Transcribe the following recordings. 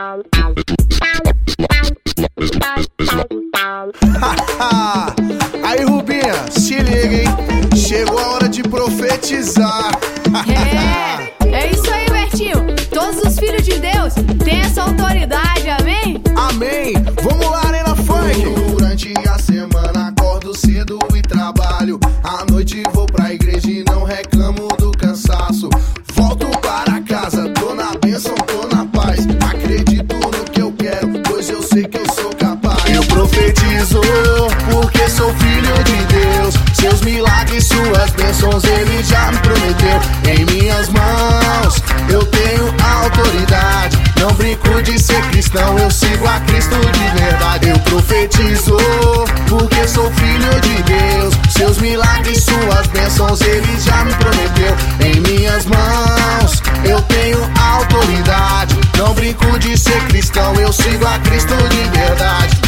Aí, Rubinha, se liga, hein? Chegou a hora de profetizar. É isso aí, Bertinho. Todos os filhos de Deus têm essa autoridade, amém? Amém. Vamos lá, Arena Funk. Durante a semana acordo cedo e trabalho. À noite vou pra igreja e não reclamo do cansaço. Volto para casa, tô na bênção, tô na paz. Acredito no que eu quero, pois eu sei que eu sou capaz. Eu profetizo porque sou filho de Deus. Seus milagres, suas bênçãos, Ele já me prometeu. Em minhas mãos eu tenho autoridade. Não brinco de ser cristão, eu sigo a Cristo de verdade. Eu profetizo porque sou filho de Deus. Seus milagres, suas bênçãos, Ele já me prometeu. Em minhas mãos eu tenho autoridade. Não brinco de ser cristão, eu sigo a Cristo de verdade.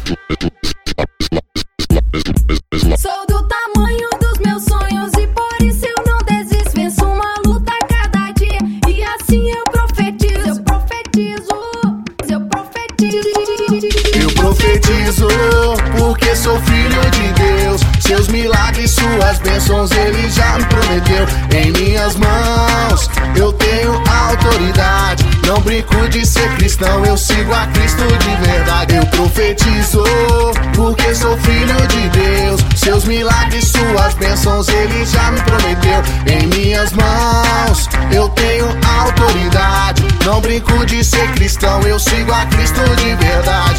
Sou do tamanho dos meus sonhos e por isso eu não desisto. Venço uma luta a cada dia e assim eu profetizo. Eu profetizo porque sou filho de Deus. Seus milagres, suas bênçãos, Ele já me prometeu. Em minhas mãos eu tenho autoridade. Não brinco de ser cristão, eu sigo a Cristo de verdade. Eu profetizo porque sou filho de Deus. Seus milagres, suas bênçãos, Ele já me prometeu. Em minhas mãos eu tenho autoridade. Não brinco de ser cristão, eu sigo a Cristo de verdade.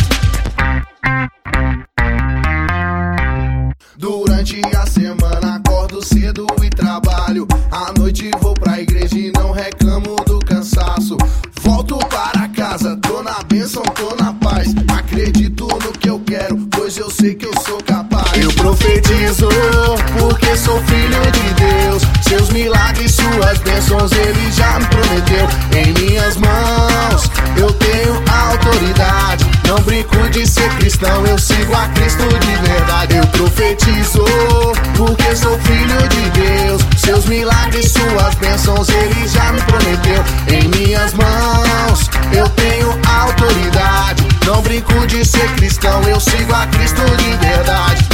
Durante a semana acordo cedo e trabalho. À noite vou pra igreja e não reclamo do cansaço. Volto para casa, tô na bênção, tô na paz. Acredito no que eu quero, pois eu sei que eu sou capaz. Eu profetizo porque sou filho de Deus. Seus milagres, suas bênçãos, Ele já me prometeu. Em minhas mãos eu tenho autoridade. Não brinco de ser cristão, eu sigo a Cristo de verdade. Eu profetizo porque sou filho de Deus. Seus milagres, suas bênçãos, Ele já me prometeu. Em minhas mãos eu tenho autoridade. Não brinco de ser cristão, eu sigo a Cristo de verdade.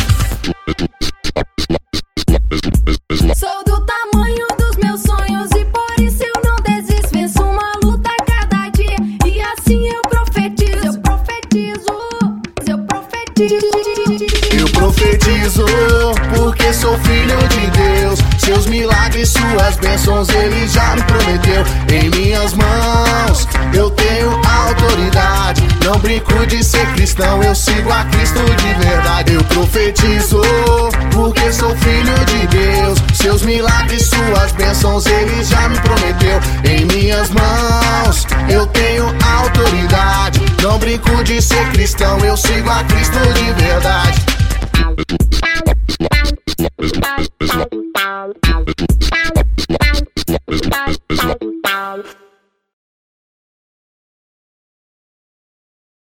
Sou do tamanho dos meus sonhos e por isso eu não desisto. Venço uma luta a cada dia e assim eu profetizo. Eu profetizo porque sou filho de Deus. Seus milagres, suas bênçãos, Ele já me prometeu. Em minhas mãos eu tenho autoridade. Não brinco de ser cristão, eu sigo a Cristo de verdade. Eu profetizo porque sou filho de Deus. Seus milagres, suas bênçãos, Ele já me prometeu. Em minhas mãos eu tenho autoridade. Não brinco de ser cristão, eu sigo a Cristo de verdade.